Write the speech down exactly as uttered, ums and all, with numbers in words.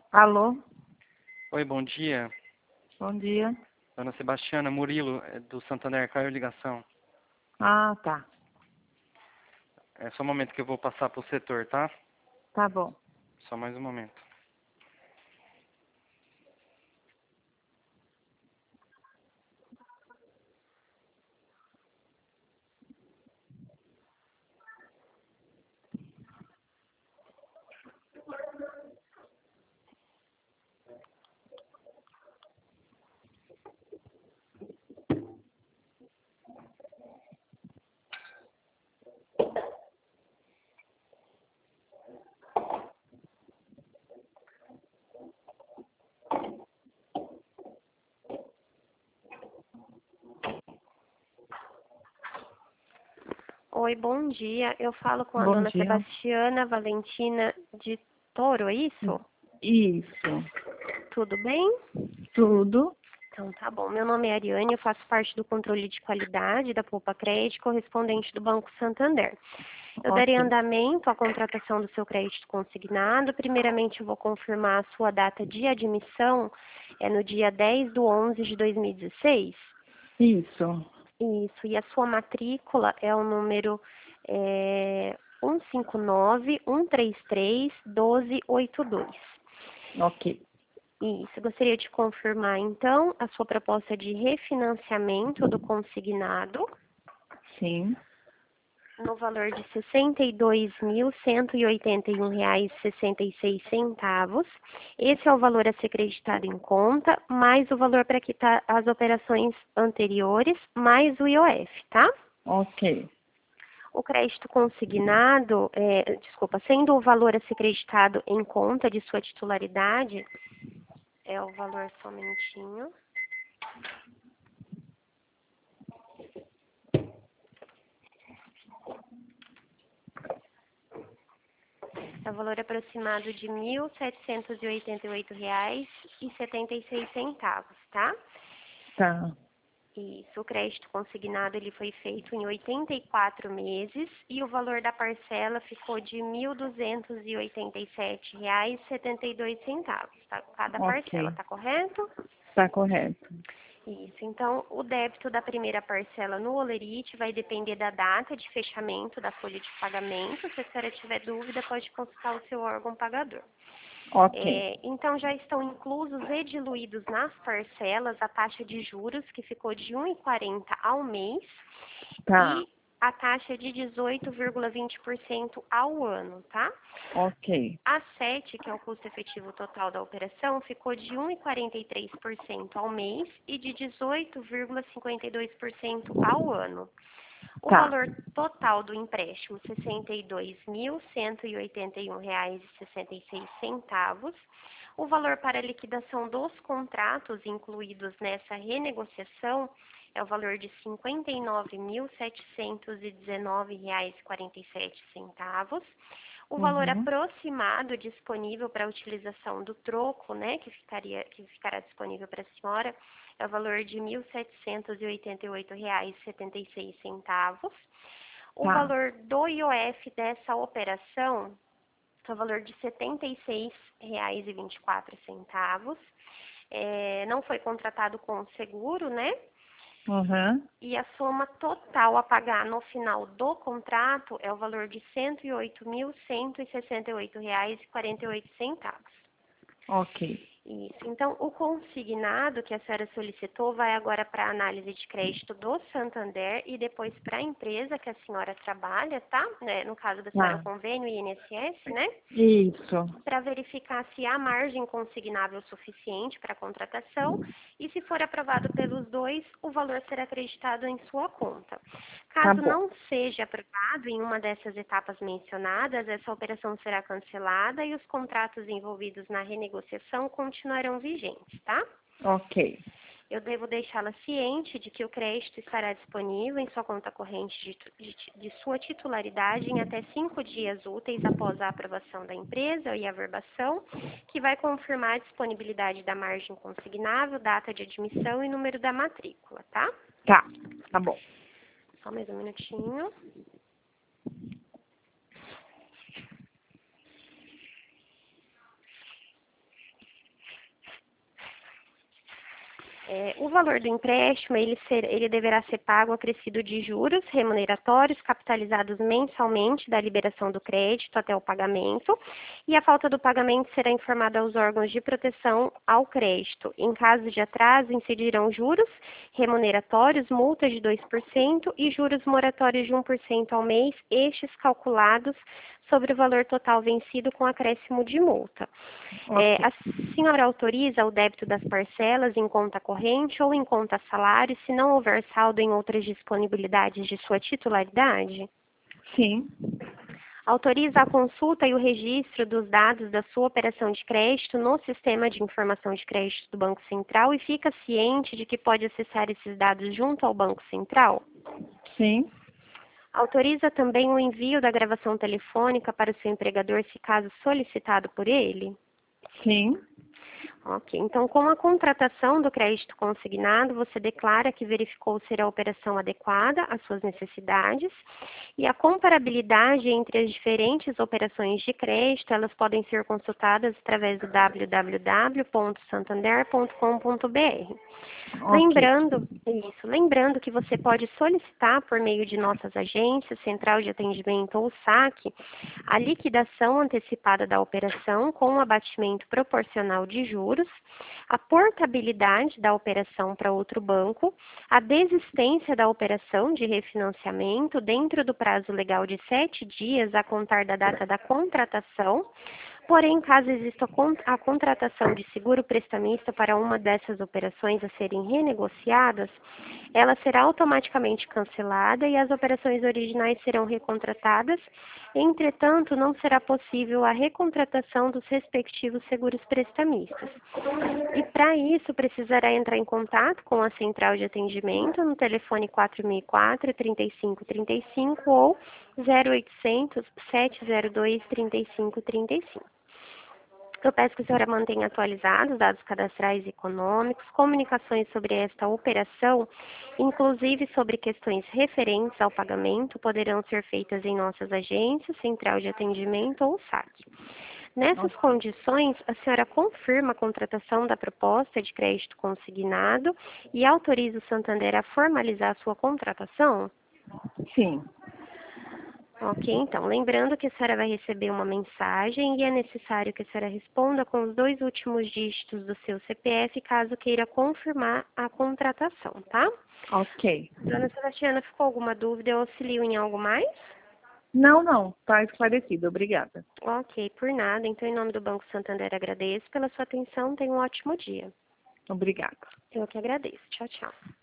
Alô? Oi, bom dia. Bom dia. Dona Sebastiana, Murilo, é do Santander, caiu a ligação. Ah, tá. É só um momento que eu vou passar pro setor, tá? Tá bom. Só mais um momento. Oi, bom dia. Eu falo com a Bom dona dia. Sebastiana Valentina de Toro, é isso? Isso. Tudo bem? Tudo. Então tá bom. Meu nome é Ariane, eu faço parte do controle de qualidade da Poupa Crédito, correspondente do Banco Santander. Eu darei Ok. andamento à contratação do seu crédito consignado. Primeiramente, eu vou confirmar a sua data de admissão, é no dia dez de onze de dois mil e dezesseis. Isso. Isso, e a sua matrícula é o número é, um cinco nove, um três três, um dois oito dois. Ok. Isso, gostaria de confirmar então a sua proposta de refinanciamento do consignado Sim. no valor de sessenta e dois mil, cento e oitenta e um reais e sessenta e seis centavos. Esse é o valor a ser creditado em conta, mais o valor para quitar as operações anteriores, mais o I O F, tá? Ok. O crédito consignado, é, desculpa, sendo o valor a ser creditado em conta de sua titularidade, é o valor somentinho. É o valor aproximado de mil setecentos e oitenta e oito reais e setenta e seis centavos, tá? Tá. Isso, o crédito consignado ele foi feito em oitenta e quatro meses e o valor da parcela ficou de mil duzentos e oitenta e sete reais e setenta e dois centavos, tá? Cada parcela, Ok. tá correto? Tá correto. Isso, então o débito da primeira parcela no Olerite vai depender da data de fechamento da folha de pagamento. Se a senhora tiver dúvida, pode consultar o seu órgão pagador. Ok. É, então já estão inclusos e diluídos nas parcelas a taxa de juros, que ficou de um vírgula quarenta ao mês, Tá. e a taxa de dezoito vírgula vinte por cento ao ano, tá? Ok. A sete, que é o custo efetivo total da operação, ficou de um vírgula quarenta e três por cento ao mês e de dezoito vírgula cinquenta e dois por cento ao ano. O Tá. valor total do empréstimo, sessenta e dois mil, cento e oitenta e um reais e sessenta e seis centavos. O valor para liquidação dos contratos incluídos nessa renegociação é o valor de cinquenta e nove mil, setecentos e dezenove reais e quarenta e sete centavos. O valor Uhum. aproximado disponível para a utilização do troco, né, que ficaria, que ficará disponível para a senhora, é o valor de mil setecentos e oitenta e oito reais e setenta e seis centavos. O Tá. valor do I O F dessa operação é o valor de setenta e seis reais e vinte e quatro centavos. É, não foi contratado com seguro, né? Uhum. E a soma total a pagar no final do contrato é o valor de cento e oito mil, cento e sessenta e oito reais e quarenta e oito centavos. Ok. Isso. Então, o consignado que a senhora solicitou vai agora para a análise de crédito do Santander e depois para a empresa que a senhora trabalha, tá? Né? No caso da senhora, o Tá. convênio I N S S, né? Isso. Para verificar se há margem consignável suficiente para a contratação e, se for aprovado pelos dois, o valor será acreditado em sua conta. Tá Caso bom. não seja aprovado em uma dessas etapas mencionadas, essa operação será cancelada e os contratos envolvidos na renegociação continuarão vigentes, tá? Ok. Eu devo deixá-la ciente de que o crédito estará disponível em sua conta corrente de, de, de sua titularidade em até cinco dias úteis após a aprovação da empresa e a averbação, que vai confirmar a disponibilidade da margem consignável, data de admissão e número da matrícula, tá? Tá. Tá bom. Só mais um minutinho. É, o valor do empréstimo, ele, ser, ele deverá ser pago acrescido de juros remuneratórios capitalizados mensalmente da liberação do crédito até o pagamento, e a falta do pagamento será informada aos órgãos de proteção ao crédito. Em caso de atraso, incidirão juros remuneratórios, multas de dois por cento e juros moratórios de um por cento ao mês, estes calculados sobre o valor total vencido com acréscimo de multa. Ok. É, a senhora autoriza o débito das parcelas em conta corrente ou em conta salário, se não houver saldo em outras disponibilidades de sua titularidade? Sim. Autoriza a consulta e o registro dos dados da sua operação de crédito no sistema de informação de crédito do Banco Central e fica ciente de que pode acessar esses dados junto ao Banco Central? Sim. Autoriza também o envio da gravação telefônica para o seu empregador, se caso solicitado por ele? Sim. Ok, então com a contratação do crédito consignado, você declara que verificou ser a operação adequada às suas necessidades e a comparabilidade entre as diferentes operações de crédito, elas podem ser consultadas através do w w w ponto santander ponto com ponto b r. Ok. Lembrando, isso, lembrando que você pode solicitar por meio de nossas agências, central de atendimento ou saque, a liquidação antecipada da operação com um abatimento proporcional de juros, a portabilidade da operação para outro banco, a desistência da operação de refinanciamento dentro do prazo legal de sete dias a contar da data da contratação. Porém, caso exista a contratação de seguro prestamista para uma dessas operações a serem renegociadas, ela será automaticamente cancelada e as operações originais serão recontratadas. Entretanto, não será possível a recontratação dos respectivos seguros prestamistas. E para isso, precisará entrar em contato com a central de atendimento no telefone quatro seis quatro, três cinco três cinco ou zero oitocentos, sete zero dois, três cinco três cinco. Eu peço que a senhora mantenha atualizados os dados cadastrais e econômicos, comunicações sobre esta operação, inclusive sobre questões referentes ao pagamento, poderão ser feitas em nossas agências, central de atendimento ou saque. Nessas condições, a senhora confirma a contratação da proposta de crédito consignado e autoriza o Santander a formalizar a sua contratação? Sim. Ok, então, lembrando que a senhora vai receber uma mensagem e é necessário que a senhora responda com os dois últimos dígitos do seu C P F, caso queira confirmar a contratação, tá? Ok. Dona Sebastiana, ficou alguma dúvida? Eu auxilio em algo mais? Não, não. Está esclarecido. Obrigada. Ok, por nada. Então, em nome do Banco Santander, agradeço pela sua atenção. Tenha um ótimo dia. Obrigada. Eu que agradeço. Tchau, tchau.